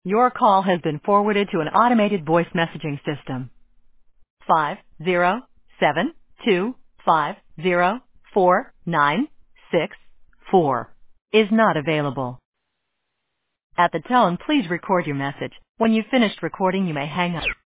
Your call has been forwarded to an automated voice messaging system. 507250496 is not available. At the tone, please record your message. When you've finished recording, you may hang up.